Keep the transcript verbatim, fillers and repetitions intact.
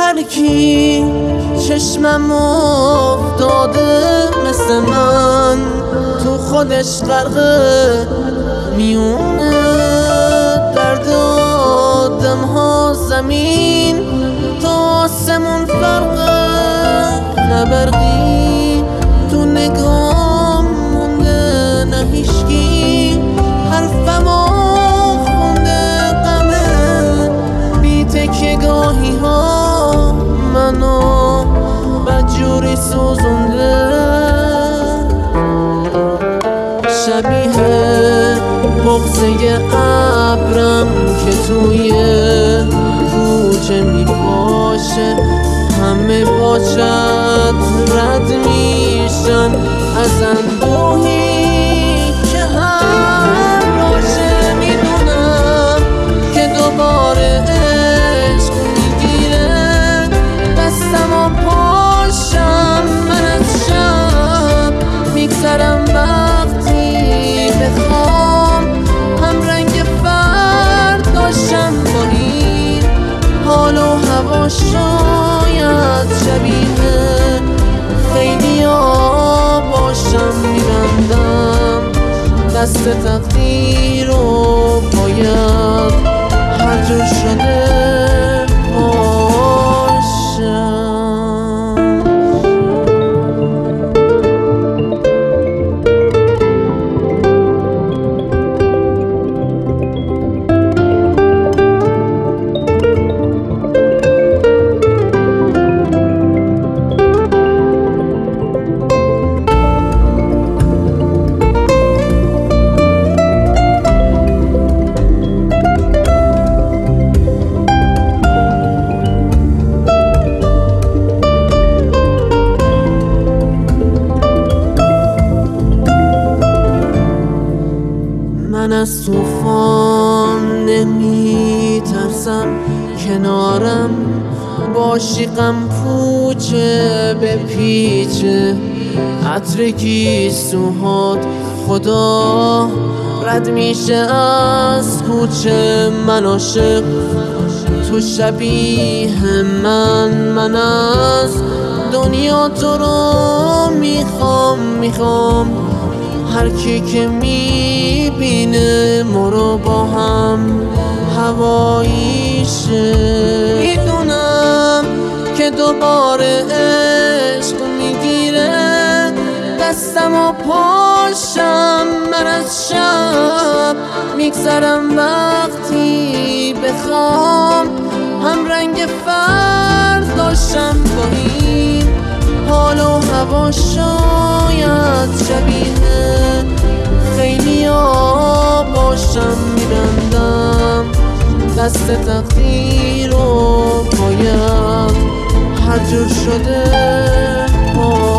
هر کی چشمم افتاده مثل من تو خودش غرقه میونه درد آدم ها زمین تا آسمون فرقه نبرقی تو نگام مونده نه هیشگی حرفم آخونده غمه بی تکیه گاهی ها منو بدجوری سوزونده شبیه بغضه ابرم که توی کوچه میپاشه همه با چت رد میشن از اندوهی که هر راشه میدونم که دوباره عشق میگیره دستم و پاشم من از شب میگذرم وقتی بخوام هم رنگ فرداشم با این حال و هوا شاید شبیه خیلی ها باشم میبندم دست تقدیر رو باید هر جور شده باشم. من از طوفان نمی ترسم کنارم باشی غم پوچه به پیچه عطر گیسوهات خدا رد میشه از کوچه من عاشق تو شبیه من من از دنیا تو رو میخوام میخوام هر کی که میبینه ما رو با هم هواییشه میدونم که دوباره عشق میگیره دستم و پاشم من از شب میگذرم وقتی بخوام هم رنگ فرداشم با این حال و هوا شاید شبیه خیلی ها باشم میبندم دست تقدیر رو باید هر جور شده